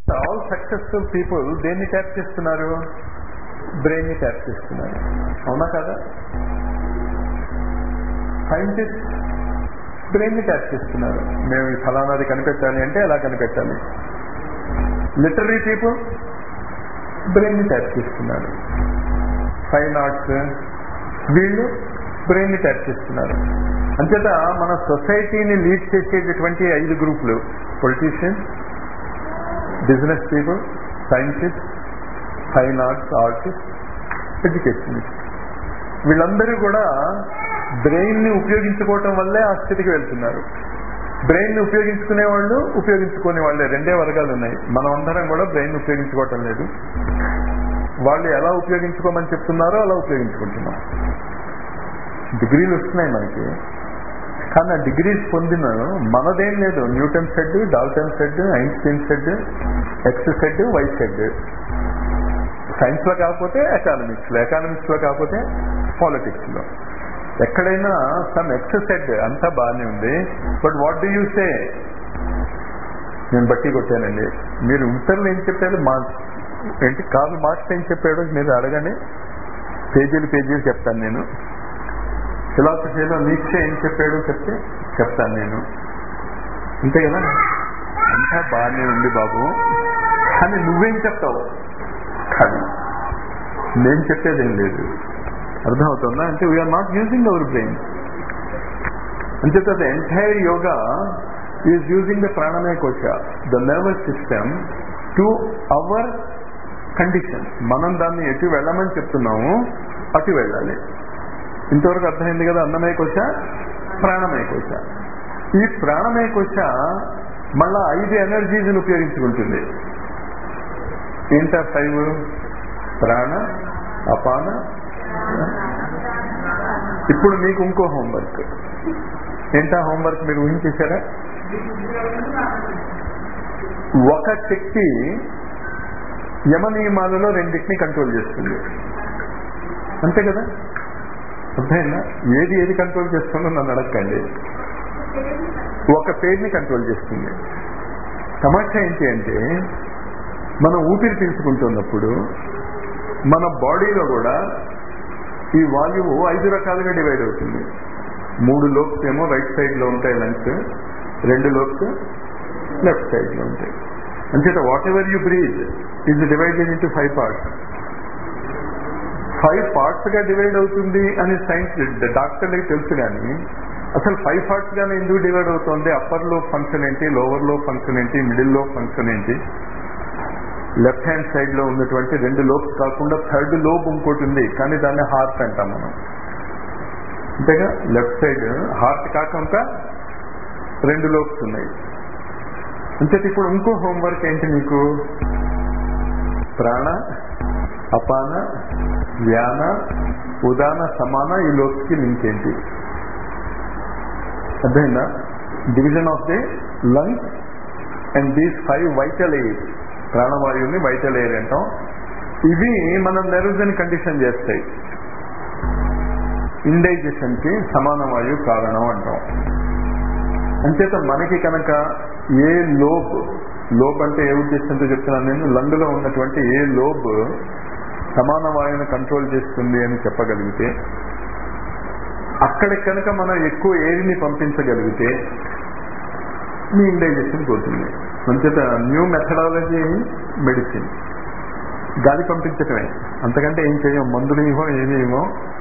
All successful people దేన్ని tap చేస్తున్నారు? Brain ని ట్యాప్ చేస్తున్నారు. అవునా కదా? సైంటిస్ట్ బ్రెయిన్ ని ట్యాప్ చేస్తున్నారు. మేము ఈ ఫలానాది కనిపెట్టాలి అంటే ఎలా కనిపెట్టాలి. లిటరీ పీపుల్ బ్రెయిన్ ని ట్యాప్ చేస్తున్నారు. ఫైన్ ఆర్ట్స్ వీళ్ళు బ్రెయిన్ ని ట్యాప్ చేస్తున్నారు. అంచేత మన సొసైటీని లీడ్ చేసేటటువంటి 5 గ్రూపులు: politicians, business people, scientist, fine arts artist, educationist. వీళ్ళందరూ కూడా బ్రెయిన్ ని ఉపయోగించుకోవటం వల్లే ఆ స్థితికి వెళ్తున్నారు. బ్రెయిన్ ని ఉపయోగించుకునే వాళ్ళు, ఉపయోగించుకునే వాళ్ళే రెండే వర్గాలు ఉన్నాయి. మనం అందరం కూడా బ్రెయిన్ ఉపయోగించుకోవటం లేదు. వాళ్ళు ఎలా ఉపయోగించుకోమని చెప్తున్నారో అలా ఉపయోగించుకుంటున్నాం. డిగ్రీలు వస్తున్నాయి మనకి, కానీ ఆ డిగ్రీస్ పొందిన మనదేం లేదు. Newton said, Dalton said, Einstein said, X said, Y said. Science లో కాకపోతే ఎకానమిక్స్ లో, ఎకానమిక్స్ లో కాకపోతే పాలిటిక్స్ లో. ఎక్కడైనా సమ్ ఎక్స్ సెడ్ అంతా బాగానే ఉంది. But what do you say? నేను బట్టి కొట్టానండి. మీరు ఉత్తర్వులు ఏం చెప్పారు? ఏంటి కార్ల్ మార్క్స్ ఏం చెప్పాడో మీరు అడగండి. పేజీలు చెప్తాను నేను. ఫిలాసఫీలో నీట్షే ఏం చెప్పాడో చెప్తాను నేను. అంతే కదా? అంతా బాగానే ఉంది బాబు, కానీ నువ్వేం చెప్తావు? కాదు, నేను చెప్పేదేం లేదు. అర్థమవుతుందా? అంటే we are not using our brain. అంచేత the entire yoga is using the pranamaya kosha, the nervous system to our condition. మనం దాన్ని ఎటు వెళ్ళమని చెప్తున్నాము అటు వెళ్ళాలి. ఇంతవరకు అర్థమైంది కదా? అన్నమయ కోశ, ప్రాణమయ కోశ. ఈ ప్రాణమయ కోశ మళ్ళా 5 ఎనర్జీస్ని ఉపయోగించుకుంటుంది. ఏంటా 5? ప్రాణ, అపాన. ఇప్పుడు మీకు ఇంకో హోంవర్క్. ఏంటా హోంవర్క్? మీరు ఊహించేశారా? ఒక శక్తి యమ నియమాలలో 2 కంట్రోల్ చేస్తుంది. అంతే కదా? అర్థమైందా? ఏది కంట్రోల్ చేస్తుందో నన్ను అడగండి. ఒక పేరుని కంట్రోల్ చేస్తుంది. సమస్య ఏంటి అంటే, మనం ఊపిరి పీల్చుకుంటున్నప్పుడు మన బాడీలో కూడా ఈ వాయువు 5 రకాలుగా డివైడ్ అవుతుంది. 3 లోబ్స్ ఏమో రైట్ సైడ్ లో ఉంటాయి లంగ్స్, 2 లోబ్స్ లెఫ్ట్ సైడ్ లో ఉంటాయి. అంచేత whatever you breathe is divided into 5 parts. 5 parts గా డివైడ్ అవుతుంది అని సైన్స్ డాక్టర్లకి తెలుసు. కానీ అసలు 5 పార్ట్స్ గానే ఎందుకు డివైడ్ అవుతుంది? అప్పర్ లో ఫంక్షన్ ఏంటి, లోవర్ లో ఫంక్షన్ ఏంటి, మిడిల్ లో ఫంక్షన్ ఏంటి? లెఫ్ట్ హ్యాండ్ సైడ్ లో ఉన్నటువంటి 2 లోబ్స్ కాకుండా 3rd లోబ్ ఇంకోటి ఉంది, కానీ దాన్ని హార్ట్ అంటాం మనం. అంతేగా? లెఫ్ట్ సైడ్ హార్ట్ కాకుండా 2 లోబ్స్ ఉన్నాయి. అంతే. ఇప్పుడు ఇంకో హోంవర్క్ ఏంటి మీకు? ప్రాణ, అపాన, వ్యాన, ఉదాన, సమాన, ఈ లోబ్స్ కి లింక్ ఏంటి? అర్థమైందా? Division of the lungs and these 5 vital air. ప్రాణవాయువుని వైటల్ ఎయిర్ అంటాం. ఇవి మన నర్వ్స్ ని కండిషన్ చేస్తాయి. ఇండైజెషన్ కి సమాన వాయువు కారణం అంటాం. అంచేత మనకి కనుక ఏ లోబ్ అంటే ఏ ఉద్దేశంతో చెప్తున్నాను నేను, లంగ్లో ఉన్నటువంటి ఏ లోబ్ సమాన వాయువుని కంట్రోల్ చేస్తుంది అని చెప్పగలిగితే, అక్కడికి కనుక మనం ఎక్కువ ఎయిర్ని పంపించగలిగితే మీ ఇండైజెషన్ పోతుంది. అంచేత న్యూ మెథడాలజీ మెడిసిన్ గాలి పంపించటమే, అంతకంటే ఏం చేయం. మందులు ఏమీ ఏమో.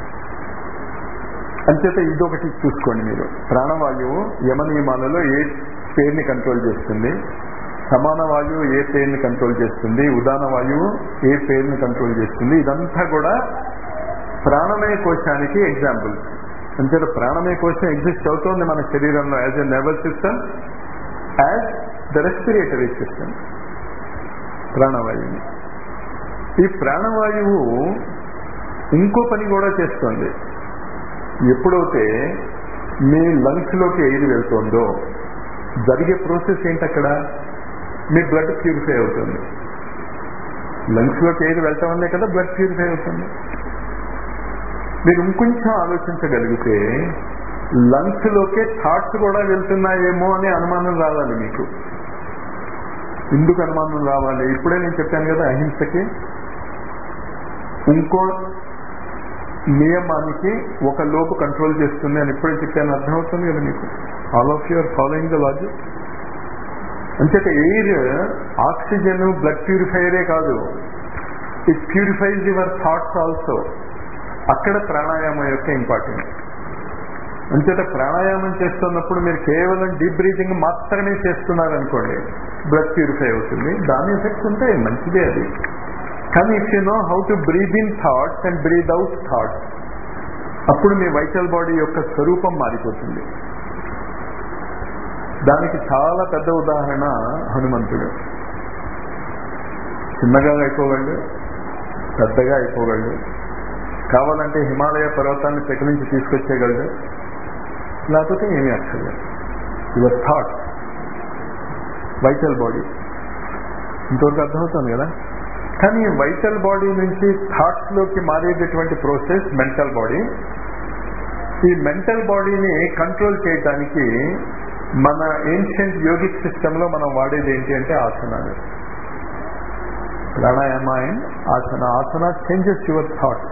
అంచేత ఇదొకటి చూసుకోండి మీరు. ప్రాణవాయువు యమ నియమాలలో ఏ పేరుని కంట్రోల్ చేస్తుంది, సమాన వాయువు ఏ పేరుని కంట్రోల్ చేస్తుంది, ఉదాన వాయువు ఏ పేరుని కంట్రోల్ చేస్తుంది. ఇదంతా కూడా ప్రాణమయ కోశానికి ఎగ్జాంపుల్. అంచేత ప్రాణమయ కోశం ఎగ్జిస్ట్ అవుతోంది మన శరీరంలో as a nervous system, as the respiratory system. ప్రాణవాయువు. ఈ ప్రాణవాయువు ఇంకో పని కూడా చేస్తుంది. ఎప్పుడైతే మీ లంగ్స్ లోకి ఎయిర్ వెళ్తుందో జరిగే ప్రాసెస్ ఏంటి? అక్కడ మీ బ్లడ్ ప్యూరిఫై అవుతుంది. లంగ్స్ లోకి ఎయిర్ వెళ్తాం వల్లే కదా బ్లడ్ ప్యూరిఫై అవుతుంది. మీరు ఇంకొంచెం ఆలోచించగలిగితే లంగ్స్ లోకే థాట్స్ కూడా వెళ్తున్నాయేమో అనే అనుమానం రావాలి మీకు. ఎందుకు అనుమానం రావాలి? ఇప్పుడే నేను చెప్పాను కదా, అహింసకి ఇంకో నియమానికి ఒక లోపు కంట్రోల్ చేస్తుంది అని ఇప్పుడే చెప్పాను. అర్థమవుతుంది కదా మీకు? All of you are following the logic. అంచేత ఎయిర్ ఆక్సిజన్ బ్లడ్ ప్యూరిఫైయరే కాదు, it purifies your thoughts also. అక్కడ ప్రాణాయామం యొక్క ఇంపార్టెన్స్. అంచేత ప్రాణాయామం చేస్తున్నప్పుడు మీరు కేవలం డీప్ బ్రీతింగ్ మాత్రమే చేస్తున్నారనుకోండి, బ్లడ్ ప్యూరిఫై అవుతుంది, దాని ఎఫెక్ట్స్ ఉంటాయి, మంచిదే అది. కానీ if you know how to breathe in thoughts and breathe out thoughts, అప్పుడు మీ వైటల్ బాడీ యొక్క స్వరూపం మారిపోతుంది. దానికి చాలా పెద్ద ఉదాహరణ హనుమంతుడు. చిన్నగా అయిపోగలడు, పెద్దగా అయిపోగలడు, కావాలంటే హిమాలయ పర్వతాన్ని పెకిలించి తీసుకొచ్చేయగలడు, లేకపోతే ఏమీ అక్కర్లేదు. Your thought, vital body. ఇంతవరకు అర్థమవుతుంది కదా? కానీ వైటల్ బాడీ నుంచి థాట్స్ లోకి మారేటటువంటి ప్రాసెస్ మెంటల్ బాడీ. ఈ మెంటల్ బాడీని కంట్రోల్ చేయడానికి మన ఏన్షియంట్ యోగిక్ సిస్టమ్ లో మనం వాడేది ఏంటి అంటే ఆసనాలు. Pranayama and asana. Asana changes your thought.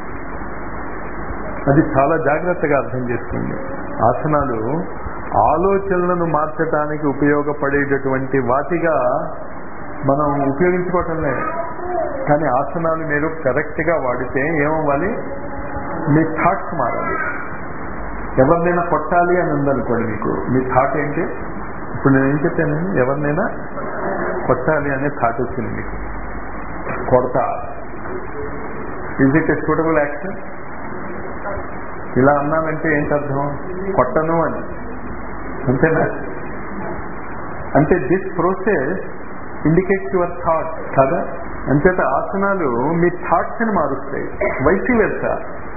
అది చాలా జాగ్రత్తగా అర్థం చేసుకోండి. ఆసనాలు ఆలోచనలను మార్చడానికి ఉపయోగపడేటటువంటి వాటిగా మనం ఉపయోగించుకోవటంలే. కానీ ఆసనాలు మీరు కరెక్ట్గా వాడితే ఏమవ్వాలి? మీ థాట్స్ మారాలి. ఎవరినైనా కొట్టాలి అని ఉందనుకోండి, మీకు మీ థాట్ ఏంటి? ఇప్పుడు నేను ఏం చెప్పాను? ఎవరినైనా కొట్టాలి అనే థాట్ వచ్చింది మీకు, కొడతా. Is it a suitable action? ఇలా అన్నానంటే ఏంటి అర్థం? కొట్టను అని, అంతేనా? అంటే this process indicates your thought కదా. అంచేత ఆసనాలు మీ థాట్స్ ని మారుస్తాయి. Vice versa,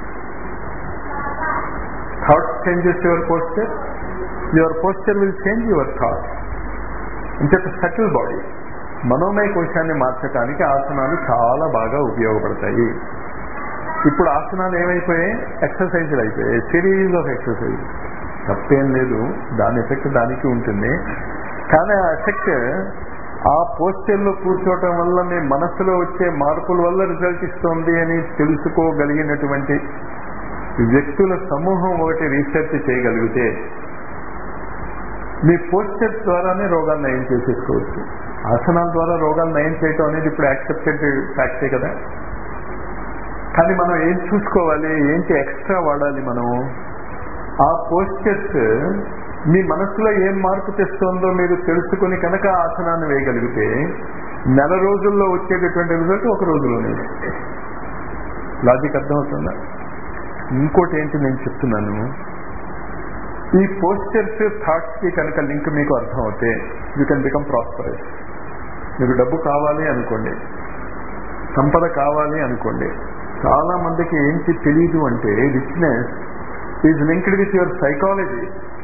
thoughts changes your posture will change your thought. అంచేత సటిల్ బాడీ, మనోమయ కోశాన్ని మార్చడానికి ఆసనాలు చాలా బాగా ఉపయోగపడతాయి. ఇప్పుడు ఆసనాలు ఏమైపోయాయి? ఎక్సర్సైజులు అయిపోయాయి, సిరీస్ ఆఫ్ ఎక్సర్సైజ్. తప్పేం లేదు, దాని ఎఫెక్ట్ దానికి ఉంటుంది. కానీ ఆ ఎఫెక్ట్ ఆ పోస్చర్లో కూర్చోవటం వల్ల మీ మనస్సులో వచ్చే మార్పుల వల్ల రిజల్ట్ ఇస్తుంది అని తెలుసుకోగలిగినటువంటి వ్యక్తుల సమూహం ఒకటి రీసెర్చ్ చేయగలిగితే మీ పోస్చర్స్ ద్వారానే రోగాలు నయం చేసేసుకోవచ్చు. ఆసనాల ద్వారా రోగాలు నయం చేయటం అనేది ఇప్పుడు యాక్సెప్టెడ్ ఫ్యాక్టే కదా. కానీ మనం ఏం చూసుకోవాలి? ఏంటి ఎక్స్ట్రా వాడాలి మనం? ఆ పోస్చర్స్ మీ మనసులో ఏం మార్పు తెస్తుందో మీరు తెలుసుకుని కనుక ఆసనాన్ని వేయగలిగితే నెల రోజుల్లో వచ్చేటటువంటి రిజల్ట్ ఒక రోజులోనే. లాజిక్ అర్థమవుతుందా? ఇంకోటి ఏంటి నేను చెప్తున్నాను, ఈ పోస్చర్స్ థాట్స్ కి కనుక లింక్ మీకు అర్థం అవుతే యూ కెన్ బికమ్ ప్రాస్పరస్. మీకు డబ్బు కావాలి అనుకోండి, సంపద కావాలి అనుకోండి. చాలా మందికి ఏంటి తెలియదు అంటే richness is linked with your psychology,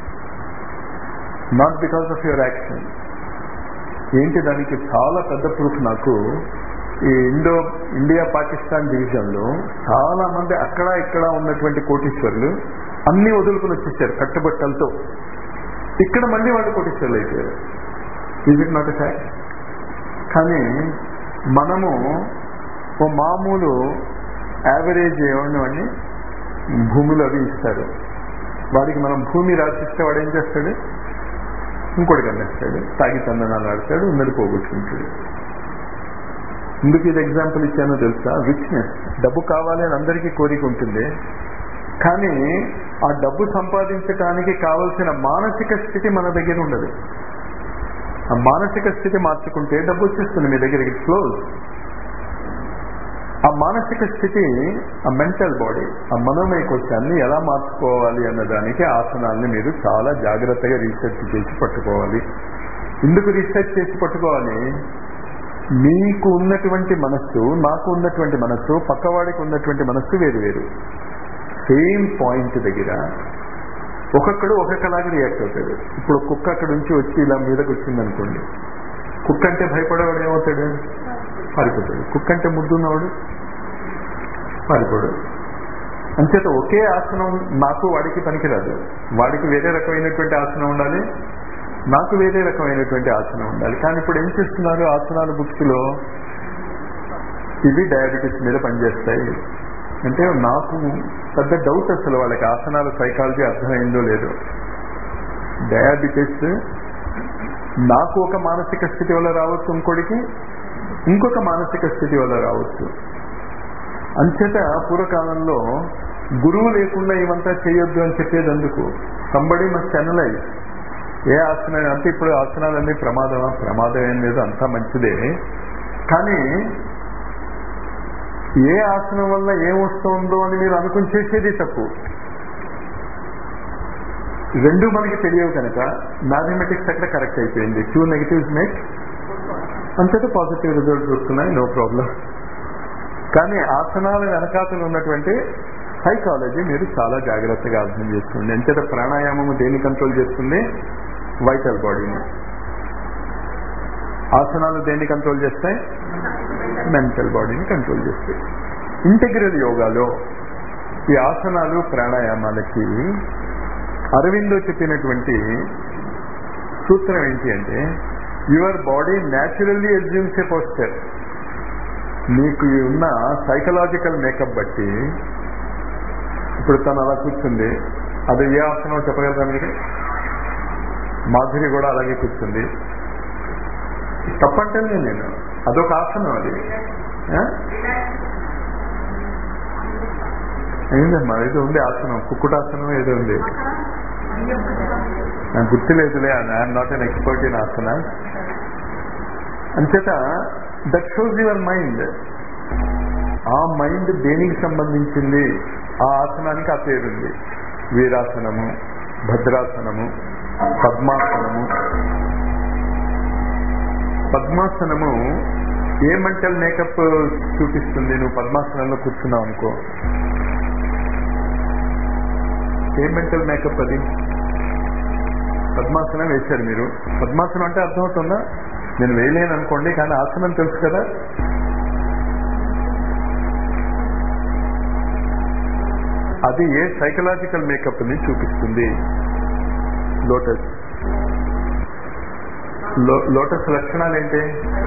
not because of your action. ఏంటి దానికి చాలా పెద్ద ప్రూఫ్ నాకు ఈ ఇండియా పాకిస్తాన్ డివిజన్లో చాలా మంది అక్కడ ఇక్కడ ఉన్నటువంటి కోటీశ్వరులు అన్ని వదులుకుని వచ్చేసారు కట్టుబట్టలతో. ఇక్కడ మళ్ళీ వాళ్ళు కోటీశ్వరులు అయిపోయారు. Is it not a fact? కానీ మనము ఓ మామూలు యావరేజ్ ఏమని భూములు అవి ఇస్తారు, వాడికి మనం భూమి రాసిస్తే వాడు ఏం చేస్తాడు? ఇంకోటి కన్నేస్తాడు, తాగి తందనాలు ఆడతాడు, ఉన్నది పోగొట్టుకుంటాడు. ఎందుకు ఇది ఎగ్జాంపుల్ ఇచ్చానో తెలుసా? రిచ్నెస్, డబ్బు కావాలి అని అందరికీ కోరిక ఉంటుంది. కానీ ఆ డబ్బు సంపాదించడానికి కావలసిన మానసిక స్థితి మన దగ్గర ఉండదు. ఆ మానసిక స్థితి మార్చుకుంటే డబ్బు వచ్చేస్తుంది మీ దగ్గరికి, ఫ్లోస్. ఆ మానసిక స్థితి, ఆ మెంటల్ బాడీ, ఆ మనోమయ కోశాన్ని ఎలా మార్చుకోవాలి అన్నదానికి ఆసనాల్ని మీరు చాలా జాగ్రత్తగా రీసెర్చ్ చేసి పట్టుకోవాలి. ఎందుకు రీసెర్చ్ చేసి పట్టుకోవాలి? మీకు ఉన్నటువంటి మనస్సు, నాకు ఉన్నటువంటి మనస్సు, పక్కవాడికి ఉన్నటువంటి మనస్సు వేరు వేరు. సేమ్ పాయింట్ దగ్గర ఒక్కొక్కడు ఒక్కొక్కలాగా రియాక్ట్ అవుతాడు. ఇప్పుడు కుక్క అక్కడ నుంచి వచ్చి ఇలా మీదకి వచ్చిందనుకోండి, కుక్క అంటే భయపడేవాడు ఏమవుతాడు? పారిపోతాడు. కుక్క అంటే ముద్దున్నవాడు పారిపోడు. అంచేత ఒకే ఆసనం నాకు వాడికి పనికిరాదు. వాడికి వేరే రకమైనటువంటి ఆసనం ఉండాలి, నాకు వేరే రకమైనటువంటి ఆసనం ఉండాలి. కానీ ఇప్పుడు ఏం చేస్తున్నారు ఆసనాల బుక్స్లో, ఇవి డయాబెటీస్ మీద పనిచేస్తాయి అంటే నాకు పెద్ద డౌట్ అసలు వాళ్ళకి ఆసనాల సైకాలజీ అర్థమైందో లేదో. డయాబెటీస్ నాకు ఒక మానసిక స్థితి వల్ల రావచ్చు, ఇంకోటికి ఇంకొక మానసిక స్థితి వల్ల రావచ్చు. అంచేత పూర్వకాలంలో గురువు లేకుండా ఇవంతా చేయొద్దు అని చెప్పేది అందుకు. సంబడి మస్ట్ అనలైజ్ ఏ ఆసనం అంటే ఇప్పుడు ఆసనాలన్నీ ప్రమాదమా, ప్రమాదం ఏం లేదు, అంతా మంచిదే. కానీ ఏ ఆసనం వల్ల ఏం వస్తుందో అని మీరు అనుకుని చేసేది తప్పు. రెండు మనకి తెలియవు కనుక మ్యాథమెటిక్స్ అక్కడ కరెక్ట్ అయిపోయింది. 2 negatives మేక్ అంతటా పాజిటివ్ రిజల్ట్స్ వస్తున్నాయి, నో ప్రాబ్లం. కానీ ఆసనాల వెనకాతలు ఉన్నటువంటి సైకాలజీ మీరు చాలా జాగ్రత్తగా అర్థం చేసుకోండి. అంతేత ప్రాణాయామము దేన్ని కంట్రోల్ చేస్తుంది? వైటల్ బాడీని. ఆసనాలు దేన్ని కంట్రోల్ చేస్తాయి? మెంటల్ బాడీని కంట్రోల్ చేస్తాయి. ఇంటెగ్రల్ యోగాలో ఈ ఆసనాలు ప్రాణాయామాలకి అరవిందో చెప్పినటువంటి సూత్రం ఏంటి అంటే, your body naturally assumes a posture. మీకు ఉన్న సైకలాజికల్ మేకప్ బట్టి ఇప్పుడు తను అలా కూర్చుంది, అది ఏ ఆసనం చెప్పగలరా మీరు? మాధురి కూడా అలాగే కూర్చుంది. తప్పంటే నేను అదొక ఆసనం. అది ఏందమ్మా ఏదో ఉంది ఆసనం, కుక్కుటాసనం ఏదో ఉంది, నాకు గుర్తులేదులే. I'm not an expert in asana. అంచేత దట్ షోస్ యువర్ మైండ్. ఆ మైండ్ దేనికి సంబంధించింది, ఆ ఆసనానికి ఆ పేరుంది. వీరాసనము, భద్రాసనము, పద్మాసనము. పద్మాసనము ఏ మెంటల్ మేకప్ చూపిస్తుంది? నువ్వు పద్మాసనంలో కూర్చున్నావు అనుకో, ఏ మెంటల్ మేకప్ అది? పద్మాసనం వేశారు మీరు, పద్మాసనం అంటే అర్థమవుతుందా? నేను వేయలేను అనుకోండి, కానీ ఆసనం తెలుసు కదా. అది ఏ సైకలాజికల్ మేకప్ ని చూపిస్తుంది? లోటస్. లోటస్ లక్షణాలు ఏంటి?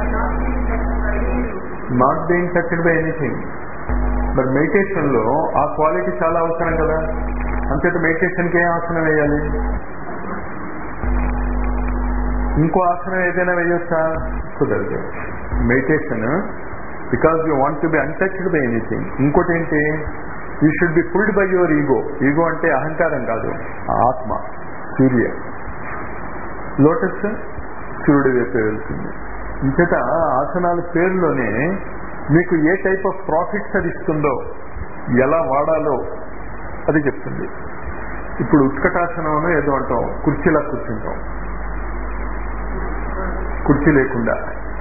Not being touched by anything. మరి మెడిటేషన్ లో ఆ క్వాలిటీ చాలా అవసరం కదా. అంతేత మెడిటేషన్కి ఏ ఆసనం వేయాలి? ఇంకో ఆసనం ఏదైనా వేయొచ్చా? కుదరదు. Meditation because you want to be untouched by anything. ఇంకోటి ఏంటి? You should be pulled by your ego. Ego అంటే అహంకారం కాదు, ఆత్మ, సూర్య. లోటస్ సూర్యుడి వైపు వెళ్తుంది. ఇంచేత ఆసనాల పేరులోనే మీకు ఏ టైప్ ఆఫ్ ప్రాఫిట్స్ అది ఇస్తుందో, ఎలా వాడాలో అది చెప్తుంది. ఇప్పుడు ఉత్కటాసనం ఏదో అంటాం, కుర్చీలా కూర్చుంటాం, కుర్చీ లేకుండా.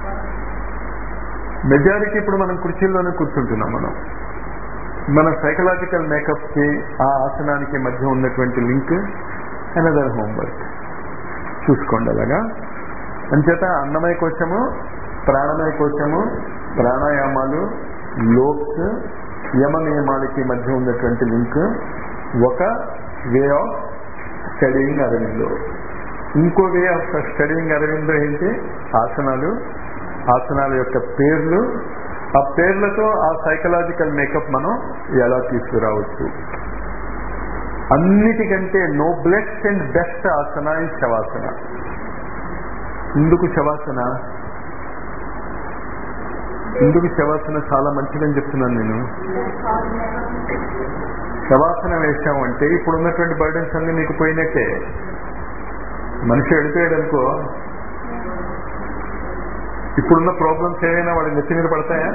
మెజారిటీ ఇప్పుడు మనం కుర్చీల్లోనే కూర్చుంటున్నాం. మన సైకలాజికల్ మేకప్ కి ఆ ఆసనానికి మధ్య ఉన్నటువంటి లింక్ అనదర్ హోంవర్క్ చూసుకోండి. అలాగా అంచేత అన్నమయ కోశము, ప్రాణమయ కోశము, ప్రాణాయామాలు, లోక్స్, యమ నియమాలకి మధ్య ఉన్నటువంటి లింక్ ఒక వే ఆఫ్ స్టడీయింగ్ అరవిందో. ఇంకో వే ఆఫ్ స్టడీయింగ్ అరవిందో ఏంటి? ఆసనాలు, ఆసనాల యొక్క పేర్లు, ఆ పేర్లతో ఆ సైకలాజికల్ మేకప్ మనం ఎలా తీసుకురావచ్చు. అన్నిటికంటే నోబ్లెస్ట్ అండ్ బెస్ట్ ఆసన ఈ శవాసన. ఎందుకు శవాసన? ఎందుకు శవాసన చాలా మంచిదని చెప్తున్నాను నేను. శవాసన వేశామంటే ఇప్పుడు ఉన్నటువంటి బర్డన్స్ అన్ని మీకు పోయినట్టే. మనిషి వెళ్ళిపోయాడు అనుకో, ఇప్పుడున్న ప్రాబ్లమ్స్ ఏమైనా వాడి నెత్తి మీద పడతాయా?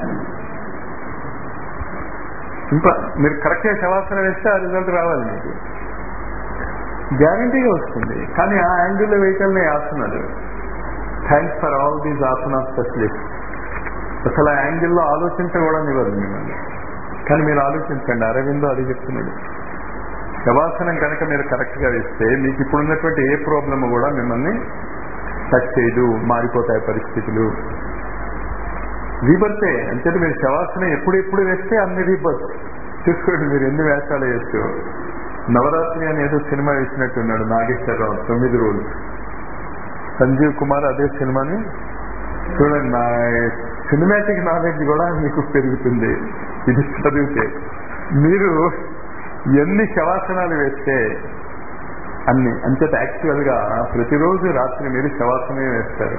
ఇంకా మీరు కరెక్ట్గా శవాసన వేస్తే ఆ రిజల్ట్ రావాలి, మీకు గ్యారంటీగా వస్తుంది. కానీ ఆ యాంగిల్లో వేయటమే ఆసనాలు. Thanks for all these asana specialist. అసలు ఆ యాంగిల్లో ఆలోచించకూడదు ఇవ్వదు మిమ్మల్ని, కానీ మీరు ఆలోచించండి. అరవిందో అది చెప్తున్నాడు. శవాసనం కనుక మీరు కరెక్ట్గా వేస్తే మీకు ఇప్పుడున్నటువంటి ఏ ప్రాబ్లమ్ కూడా మిమ్మల్ని టచ్ చేయదు, మారిపోతాయి పరిస్థితులు. రీబర్తే అంటే మీరు శవాసనం ఎప్పుడెప్పుడు వేస్తే అన్ని రీబర్త్. చూసుకోండి మీరు ఎన్ని వేషాలు వేస్తూ. నవరాత్రి అని ఏదో సినిమా వేసినట్టున్నాడు నాగేశ్వరరావు, 9 రోజులు. సంజీవ్ కుమార్ అదే సినిమాని చూడండి. నా సినిమాటిక్ నాలెడ్జ్ కూడా మీకు పెరుగుతుంది ఇది చదివితే. మీరు ఎన్ని శవాసనాలు వేస్తే అన్ని. అంచేత యాక్చువల్గా ప్రతిరోజు రాత్రి మీరు శవాసనే వేస్తారు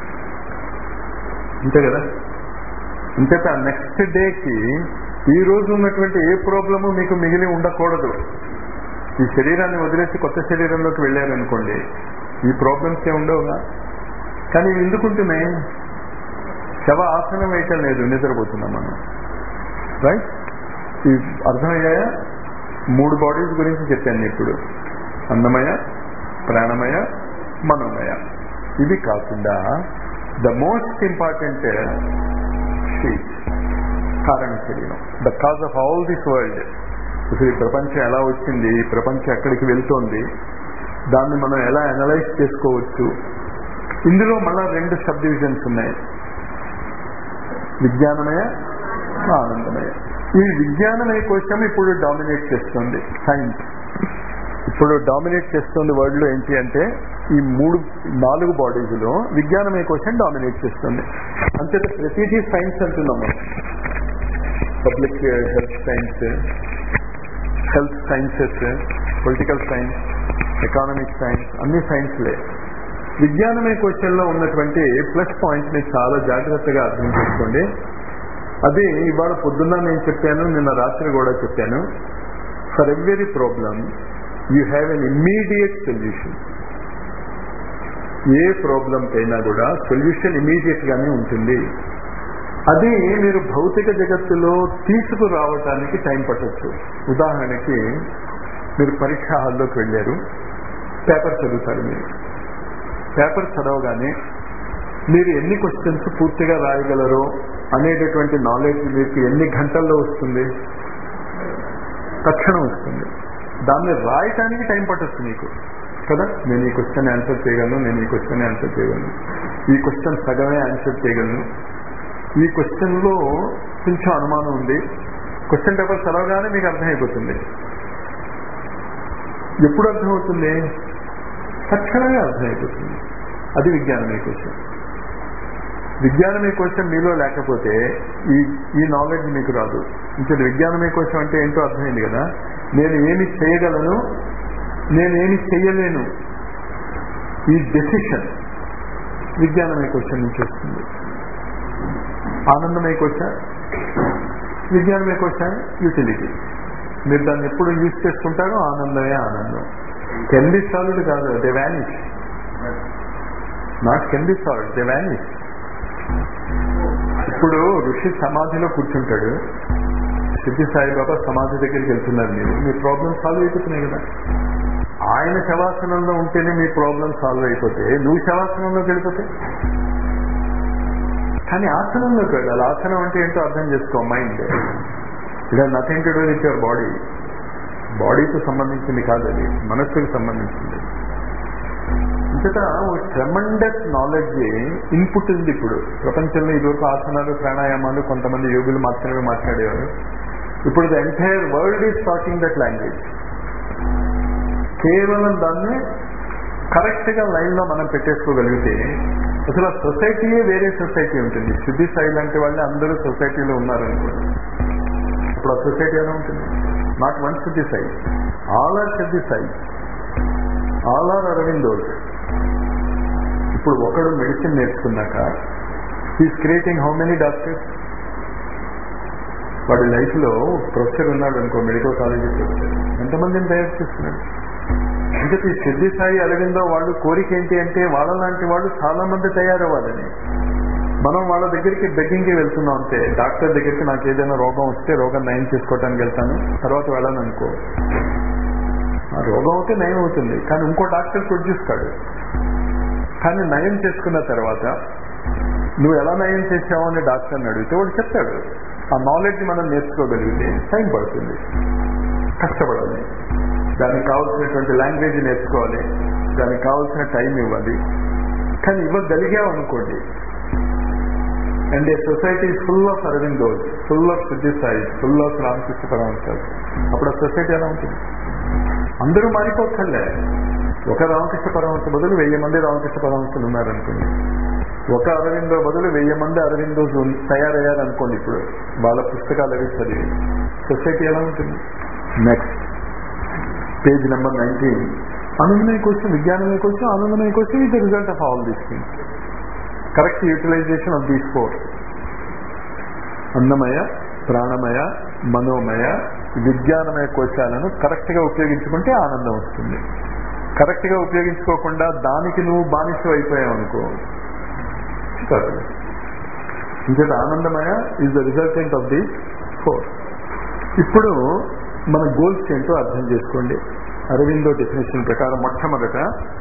అంతే కదా. అంచేత నెక్స్ట్ డేకి ఈ రోజు ఉన్నటువంటి ఏ ప్రాబ్లము మీకు మిగిలి ఉండకూడదు. ఈ శరీరాన్ని వదిలేసి కొత్త శరీరంలోకి వెళ్ళారనుకోండి, ఈ ప్రాబ్లమ్స్ ఏ ఉండవుగా. కానీ ఇవి ఎందుకుంటున్నాయి? శవ ఆసనం వేయటం లేదు, నిద్రపోతున్నాం మనం. రైట్? ఈ అర్థమయ్యాయా? 3 బాడీస్ గురించి చెప్పాను ఇప్పుడు. అన్నమయ, ప్రాణమయ, మనోమయ. ఇవి కాకుండా ద మోస్ట్ ఇంపార్టెంట్ కారణ శరీరం, the cause of all this world. ఇప్పుడు ఈ ప్రపంచం ఎలా వచ్చింది, ఈ ప్రపంచం ఎక్కడికి వెళ్తోంది, దాన్ని మనం ఎలా అనలైజ్ చేసుకోవచ్చు. ఇందులో మళ్ళా 2 సబ్ డివిజన్స్ ఉన్నాయి, విజ్ఞానమయ, ఆనందమయ. ఈ విజ్ఞానమయ కోశం ఇప్పుడు డామినేట్ చేస్తుంది సైన్స్. ఇప్పుడు డామినేట్ చేస్తుంది వరల్డ్ లో ఏంటి అంటే ఈ 4 బాడీస్లో విజ్ఞానమయ కోశం డామినేట్ చేస్తుంది. అంతే ప్రతిదీ సైన్స్ అంటున్నాము. Public health science, health sciences, political science, economic science, అన్ని సైన్స్లే. విజ్ఞానమయ కోశంలో ఉన్నటువంటి ప్లస్ పాయింట్ ని చాలా జాగ్రత్తగా అర్థం చేసుకోండి. అది ఇవాళ పొద్దున్న నేను చెప్పాను, నిన్న రాత్రి కూడా చెప్పాను. For every problem you have an immediate solution. ఏ ప్రాబ్లంకైనా కూడా సొల్యూషన్ ఇమీడియట్ గానే ఉంటుంది. అది మీరు భౌతిక జగత్తులో తీసుకురావటానికి టైం పట్టచ్చు. ఉదాహరణకి మీరు పరీక్షా హాల్లోకి వెళ్ళారు, పేపర్ చదువుతారు. మీరు పేపర్ చదవగానే మీరు ఎన్ని క్వశ్చన్స్ పూర్తిగా రాయగలరో అనేటటువంటి నాలెడ్జ్ మీకు ఎన్ని గంటల్లో వస్తుంది? తక్షణం వస్తుంది. దాన్ని రాయటానికి టైం పట్టచ్చు మీకు కదా. నేను ఈ క్వశ్చన్ ఆన్సర్ చేయగలను, నేను ఈ క్వశ్చన్ ఆన్సర్ చేయగలను, ఈ క్వశ్చన్ సగమే ఆన్సర్ చేయగలను, ఈ క్వశ్చన్లో కొంచెం అనుమానం ఉంది. క్వశ్చన్ పేపర్ చదవగానే మీకు అర్థమైపోతుంది. ఎప్పుడు అర్థమవుతుంది? తక్షణమే అర్థమైపోతుంది. అది విజ్ఞానమయ కోశం. విజ్ఞానమయ కోశం మీలో లేకపోతే ఈ నాలెడ్జ్ మీకు రాదు. ఇంకా విజ్ఞానమయ కోశం అంటే ఏంటో అర్థమైంది కదా. నేను ఏమి చేయగలను, నేనేమి చెయ్యలేను, ఈ డెసిషన్ విజ్ఞానమయ కోశం నుంచి వస్తుంది. ఆనందమయ కోశం, విజ్ఞానమయ కోశం యూటిలిటీ. మీరు దాన్ని ఎప్పుడు యూజ్ చేసుకుంటారో ఆనందమే ఆనందం. కెన్ బి సాల్వ్డ్ కాదు, they vanish. Not can be solved, they vanish. ఇప్పుడు ఋషి సమాధిలో కూర్చుంటాడు, సిద్ధి సాయిబాబా సమాధి దగ్గరికి వెళ్తున్నారు. మీరు మీ ప్రాబ్లం సాల్వ్ అయిపోతున్నాయి కదా. ఆయన శవాసనంలో ఉంటేనే మీ ప్రాబ్లం సాల్వ్ అయిపోతే, నువ్వు శవాసనంలోకి వెళ్ళిపోతే. కానీ ఆసనంలోకి వెళ్ళాలి. ఆసనం అంటే ఏంటో అర్థం చేసుకో. Mind it has nothing to do with your body. బాడీతో సంబంధించింది కాదు, అది మనస్సుకి సంబంధించింది. ఇంతటా ట్రెమండస్ నాలెడ్జ్ ఇన్పుట్ ఉంది. ఇప్పుడు ప్రపంచంలో ఇదివరకు ఆసనాలు, ప్రాణాయామాలు కొంతమంది యోగులు మాత్రమే మాట్లాడేవారు. ఇప్పుడు the entire world is talking that language. కేవలం దాన్ని కరెక్ట్ గా లైన్ లో మనం పెట్టేసుకోగలిగితే అసలు ఆ సొసైటీయే వేరే సొసైటీ ఉంటుంది. సిద్ధి సాయి లాంటి వాళ్ళే అందరూ సొసైటీలో ఉన్నారనుకోండి, ఇప్పుడు ఆ సొసైటీ ఎలా ఉంటుంది? Not one Siddhi Sai, all are Siddhi Sai, all are Aurobindo's. ఇప్పుడు ఒకడు మెడిసిన్ నేర్చుకున్నాక he's creating how many doctors? వాడి లైఫ్ లో ప్రొఫెసర్ ఉన్నాడు అనుకో, మెడికల్ కాలేజీ ప్రొఫెసర్, ఎంతమందిని తయారు చేస్తున్నాడు? అంటే ఈ సిద్ధి సాయి, అరవిందో వాళ్ళు కోరిక ఏంటి అంటే వాళ్ళలాంటి వాళ్ళు చాలా మంది తయారవ్వాలని. మనం వాళ్ళ దగ్గరికి బెగ్గింగ్కి వెళ్తున్నాం అంతే. డాక్టర్ దగ్గరికి నాకు ఏదైనా రోగం వస్తే రోగం నయం చేసుకోవటానికి వెళ్తాను, తర్వాత వెళ్ళాను అనుకో, ఆ రోగం అయితే నయం అవుతుంది, కానీ ఇంకో డాక్టర్ ప్రొడ్యూస్ కాడు. కానీ నయం చేసుకున్న తర్వాత నువ్వు ఎలా నయం చేసావు అని డాక్టర్ని అడిగితే వాడు చెప్తాడు. ఆ నాలెడ్జ్ మనం నేర్చుకోగలిగితే టైం పడుతుంది, కష్టపడాలి, దానికి కావాల్సినటువంటి లాంగ్వేజ్ నేర్చుకోవాలి, దానికి కావాల్సిన టైం ఇవ్వాలి. కానీ ఇవ్వగలిగావు అనుకోండి, and a society full of Aurobindos, full of Siddhi Sai, full of Ramakrishna Paramahamsa, అప్పుడు ఆ సొసైటీ ఎలా ఉంటుంది? అందరూ మారిపోక్కర్లే, ఒక రామకృష్ణ పరమహంస బదులు 1000 మంది రామకృష్ణ పరమహంసలు ఉన్నారనుకోండి, ఒక అరవిందో బదులు 1000 మంది అరవిందోస్ తయారయ్యారనుకోండి. ఇప్పుడు వాళ్ళ పుస్తకాలు అవి చదివి సొసైటీ ఎలా ఉంటుంది? Next page number 19. ఆనందమయ కోసం, విజ్ఞానమయ కోసం, ఆనందమయ కోసం is the result of all these things. Correct utilization of these 4: అన్నమయ, ప్రాణమయ, మనోమయ, విజ్ఞానమయ కోశాలను కరెక్ట్ గా ఉపయోగించుకుంటే ఆనందం వస్తుంది. కరెక్ట్ గా ఉపయోగించుకోకుండా దానికి నువ్వు బానిస అయిపోయావు అనుకో, ఇంకేత ఆనందమయ is the resultant of the 4. ఇప్పుడు మన గోల్స్ ఏంటో అర్థం చేసుకోండి. అరవిందో డెఫినేషన్ ప్రకారం మొట్టమొదట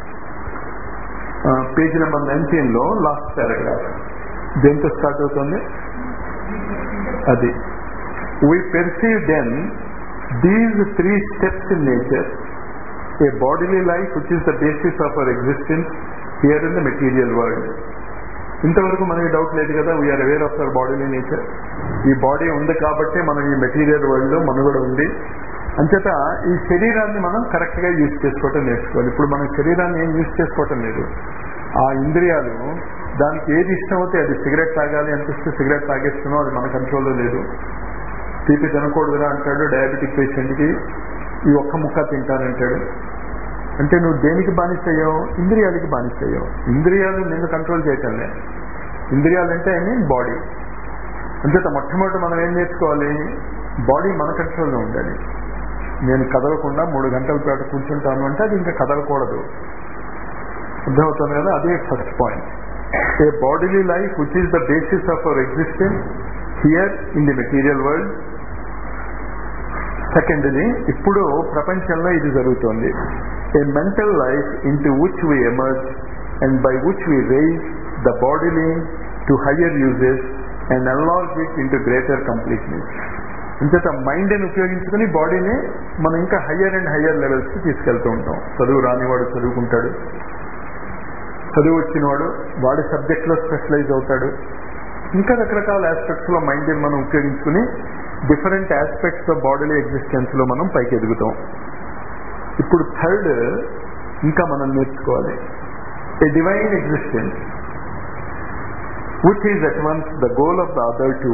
పేజ్ నెంబర్ 19లో లాస్ట్ పారాగ్రాఫ్ దేంతో స్టార్ట్ అవుతుంది? అది we perceive then these 3 steps in nature: a bodily life which is the basis of our existence here in the material world. ఇంతవరకు మనకి డౌట్ లేదు కదా, we are aware of our bodily nature. ఈ body ఉంది కాబట్టి మనం ఈ మెటీరియల్ వరల్డ్ లో మనుగడ ఉంది. అంచేత ఈ శరీరాన్ని మనం కరెక్ట్ గా యూజ్ చేసుకోవటం నేర్చుకోవాలి. ఇప్పుడు మనం శరీరాన్ని ఏం యూజ్ చేసుకోవటం లేదు. ఆ ఇంద్రియాలు దానికి ఏది ఇష్టం అవుతే అది, సిగరెట్ తాగాలి అనిపిస్తే సిగరెట్ తాగేస్తున్నాం, అది మన కంట్రోల్లో లేదు. తీపి తినకూడదురా అంటాడు డయాబెటిక్ పేషెంట్కి, ఈ ఒక్క ముక్క తింటానంటాడు. అంటే నువ్వు దేనికి బానిసయ్యావు? ఇంద్రియాలకి బానిసయ్యావు. ఇంద్రియాలు నేను కంట్రోల్ చేయటంలే. ఇంద్రియాలు అంటే ఐ మీన్ బాడీ. అంచేత మొట్టమొదటి మనం ఏం నేర్చుకోవాలి? బాడీ మన కంట్రోల్లో ఉండాలి. నేను కదలకుండా 3 గంటల పాటు కూర్చుంటాను అంటే అది ఇంకా కదలకూడదు. అర్థమవుతుంది కదా? అదే first point. A bodily life which is the basis of our existence here in the material world. సెకండ్ది, ఇప్పుడు ప్రపంచంలో ఇది జరుగుతోంది. A mental life into which we emerge and by which we raise the bodily to higher uses and enlarge it into greater completeness. అంచేత మైండ్ని ఉపయోగించుకుని బాడీని మనం ఇంకా హయ్యర్ అండ్ హయ్యర్ లెవెల్స్కి తీసుకెళ్తూ ఉంటాం. చదువు రానివాడు చదువుకుంటాడు, చదువు వచ్చినవాడు వాడి సబ్జెక్ట్లో స్పెషలైజ్ అవుతాడు. ఇంకా రకరకాల ఆస్పెక్ట్స్లో మైండ్ని మనం ఉపయోగించుకుని డిఫరెంట్ ఆస్పెక్ట్స్ ఆఫ్ బాడీలీ ఎగ్జిస్టెన్స్లో మనం పైకి ఎదుగుతాం. ఇప్పుడు థర్డ్ ఇంకా మనం నేర్చుకోవాలి. A divine existence which is at once the goal of the other 2.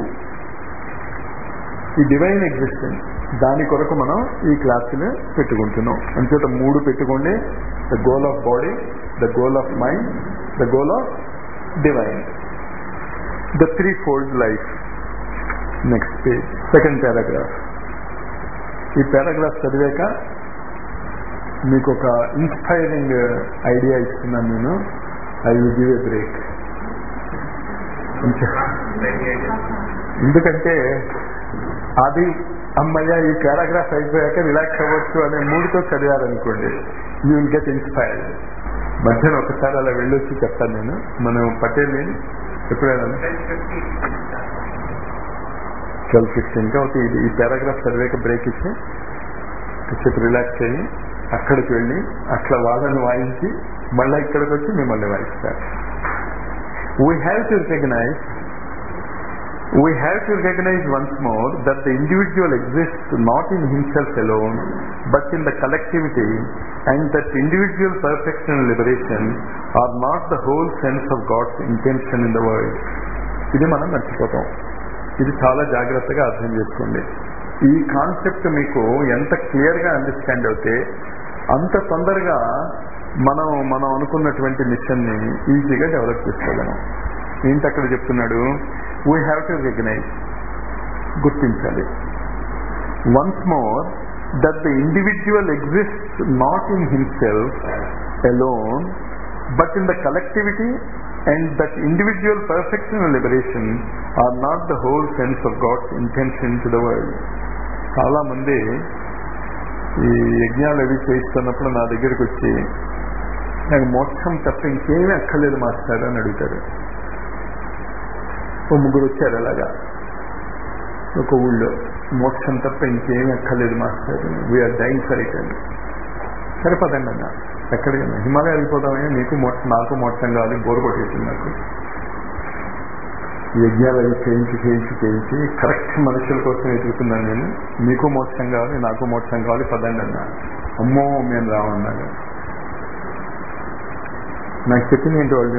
ఈ డివైన్ ఎగ్జిస్టెన్స్ దాని కొరకు మనం ఈ క్లాసులు పెట్టుకుంటున్నాం. అంచేత 3 పెట్టుకోండి: the goal of body, the goal of mind, the goal of divine, the 3-fold life. Next page, second paragraph. ఈ పారాగ్రాఫ్ చదివాక మీకు ఒక ఇన్స్పైరింగ్ ఐడియా ఇస్తున్నాను నేను. I will give a break. ఎందుకంటే అది అమ్మయ్య ఈ పారాగ్రాఫ్ అయిపోయాక రిలాక్స్ అవ్వచ్చు అనే మూడుతో చదివారనుకోండి, యూ విల్ గెట్ ఇన్స్పైర్డ్. మధ్యన ఒకసారి అలా వెళ్ళొచ్చి చెప్తాను నేను. మనం పటేల్ ఎప్పుడైనా 12:15 అవుతుంది. ఇది ఈ పారాగ్రాఫ్ చదివాక బ్రేక్ ఇచ్చి కాసేపు రిలాక్స్ అయ్యి అక్కడికి వెళ్ళి అట్లా వాళ్ళని వాయించి మళ్ళీ ఇక్కడికి వచ్చి మిమ్మల్ని వాయిస్తారు. We have to recognize once more that the individual exists not in himself alone, but in the collectivity, and that individual perfection and liberation are not the whole sense of God's intention in the world. ఇది మనం మర్చిపోతాం. ఇది చాలా జాగ్రత్తగా అర్థం చేసుకోండి. ఈ concept మీకు ఎంత క్లియర్గా అండర్స్టాండ్ అవుతే అంత తొందరగా మనం అనుకున్నటువంటి మిషన్ని ఈజీగా డెవలప్ చేసుకోగలం. ఏంటి అక్కడ చెప్తున్నాడు? వీ హ్యావ్ టు రికగ్నైజ్, గుర్తించాలి. Once more that the individual exists not in himself alone but in the collectivity, and that individual perfection and liberation are not the whole sense of God's intention to the world. చాలా మంది ఈ యజ్ఞాలు అవి చేయిస్తున్నప్పుడు నా దగ్గరికి వచ్చి నాకు మోక్షం తప్ప ఇంకేమీ అక్కర్లేదు మాస్టర్ అని అడుగుతారు. ఓ 3 వచ్చారు అలాగా ఒక ఊళ్ళో, మోక్షం తప్ప ఇంకేమీ అక్కర్లేదు master, we are dying for it అండి. సరిపోదండి అన్న, ఎక్కడికైనా హిమాలయ వెళ్ళిపోదామని నీకు నాకు మోక్షం కావాలి, బోరు కొట్టేసింది నాకు. యజ్ఞాలు అవి చేయించి కరెక్ట్ మనుషుల కోసం వెతుకుతున్నాను నేను. మీకు మోక్షం కావాలి, నాకు మోక్షం కావాలి, పదండి అన్న. అమ్మో మేము రామన్నాను. నాకు చెప్పింది ఏంటి వాళ్ళు?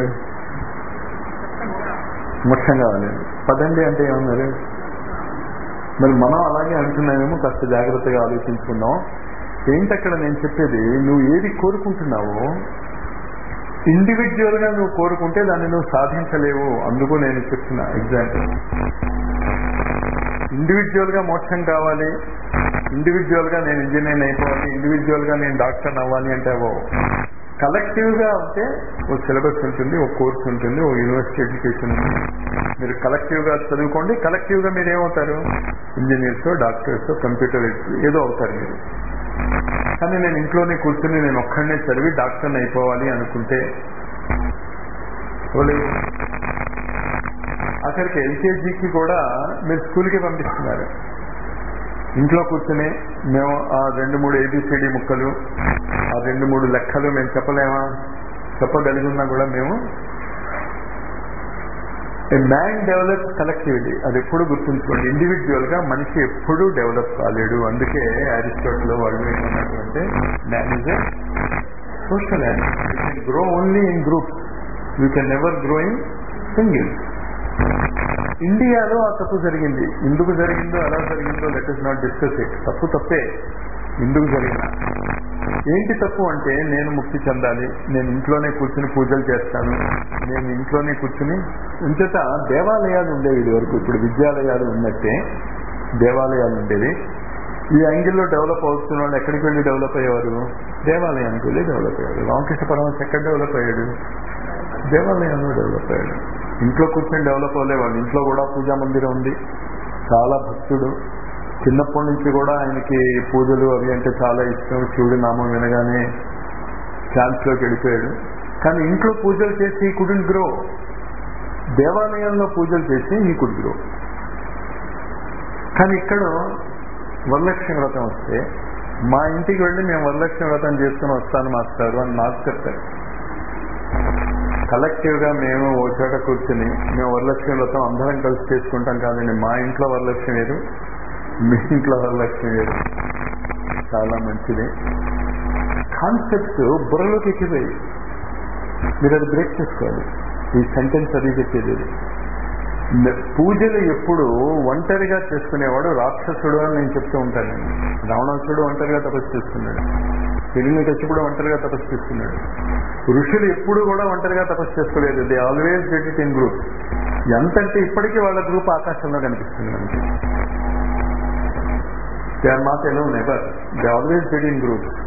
మోక్షం కావాలి. పదండి అంటే ఏమన్నారు? మరి మనం అలాగే అంటున్నామేమో, కాస్త జాగ్రత్తగా ఆలోచించుకుందాం. ఏంటక్కడ నేను చెప్పేది, నువ్వు ఏది కోరుకుంటున్నావో ఇండివిజువల్ గా నువ్వు కోరుకుంటే దాన్ని నువ్వు సాధించలేవు. అందుకు నేను చెప్తున్నా ఎగ్జాంపుల్. ఇండివిజువల్ గా మోక్షం కావాలి, ఇండివిజువల్ గా నేను ఇంజనీర్ అయిపోవాలి, ఇండివిజువల్ గా నేను డాక్టర్ అవ్వాలి అంటే అవ్వవు. కలెక్టివ్ గా ఉంటే ఒక సిలబస్ ఉంటుంది, ఒక కోర్స్ ఉంటుంది, ఒక యూనివర్సిటీ ఎడ్యుకేషన్ ఉంటుంది. మీరు కలెక్టివ్ గా చదువుకోండి, కలెక్టివ్ గా మీరు ఏమవుతారు? ఇంజనీర్స్, డాక్టర్స్, కంప్యూటర్ ఏదో అవుతారు మీరు. కానీ నేను ఇంట్లోనే కూర్చుని నేను ఒక్కడనే చదివి డాక్టర్ని అయిపోవాలి అనుకుంటే అక్కడికి ఎల్కేజీకి కూడా మీరు స్కూల్కి పంపిస్తున్నారు. ఇంట్లో కూర్చుని మేము ఆ 2-3 ABCD ముక్కలు, ఆ 2-3 లెక్కలు మేము చెప్పలేమా? చెప్పగలిగినా కూడా మేము మ్యాన్ డెవలప్ కలెక్టివ్లీ. అది ఎప్పుడు గుర్తుంచుకోండి. ఇండివిజువల్ గా మనిషి ఎప్పుడూ డెవలప్ కాలేడు. అందుకే అరిస్టాటిల్ వాళ్ళు ఏమన్నారు అంటే, man is a social animal. You can grow only in groups, you can never grow in single. ఇండియాలో ఆ తప్పు జరిగింది. ఎందుకు జరిగిందో, ఎలా జరిగిందో let us not discuss it. తప్పు తప్పే. ఎందుకు జరిగిన ఏంటి తప్పు అంటే, నేను ముక్తి చెందాలి, నేను ఇంట్లోనే కూర్చుని పూజలు చేస్తాను, నేను ఇంట్లోనే కూర్చుని ఇంచేత దేవాలయాలు ఉండేవి ఇది వరకు. ఇప్పుడు విద్యాలయాలు ఉన్నట్టే దేవాలయాలు ఉండేవి. ఈ యాంగిల్లో డెవలప్ అవుతున్న వాళ్ళు ఎక్కడికి వెళ్ళి డెవలప్ అయ్యేవారు? దేవాలయానికి వెళ్ళి డెవలప్ అయ్యారు. రామకృష్ణ పరమహంస ఎక్కడ డెవలప్ అయ్యాడు? దేవాలయంలో డెవలప్ అయ్యాడు. ఇంట్లో కూర్చొని డెవలప్ అవ్వలేవాడు. ఇంట్లో కూడా పూజా మందిరం ఉంది, చాలా భక్తుడు, చిన్నప్పటి నుంచి కూడా ఆయనకి పూజలు అవి అంటే చాలా ఇష్టం. శివుడి నామం వినగానే ఛాన్స్లోకి వెళ్ళిపోయాడు. కానీ ఇంట్లో పూజలు చేసి ఈ కుడెంట్ గ్రో, దేవాలయంలో పూజలు చేసి ఈ కుడ్ గ్రో. కానీ ఇక్కడ వరలక్ష్మి వ్రతం వస్తే మా ఇంటికి వెళ్ళి మేము వరలక్ష్మి వ్రతం చేసుకుని వస్తాను మాస్టారు అని నాకు చెప్తారు. కలెక్టివ్ గా మేము ఓ చోట కూర్చుని మేము వరలక్ష్మి వ్రతం అందరం కలిసి చేసుకుంటాం కాదండి. మా ఇంట్లో వరలక్ష్మి వేరు, మీ ఇంట్లో వరలక్ష్మి వేరు. చాలా మంచిది. కాన్సెప్ట్స్ బుర్రలోకి ఎక్కిపోయి మీరు అది బ్రేక్ చేసుకోవాలి. ఈ సెంటెన్స్ అది చెప్పేది. పూజలు ఎప్పుడు ఒంటరిగా చేసుకునేవాడు రాక్షసుడు అని నేను చెప్తూ ఉంటాను. రావణాసుడు ఒంటరిగా తపస్సు చేసుకున్నాడు, హిరణ్యకశిపుడు ఒంటరిగా తపస్సు చేసుకున్నాడు. ఋషులు ఎప్పుడు కూడా ఒంటరిగా తపస్సు చేసుకోలేదు. They always did it in group. ఎంతంటే ఇప్పటికీ వాళ్ళ గ్రూప్ ఆకాశంలో కనిపిస్తుంది మనకి. They are not alone ever, they always did in groups.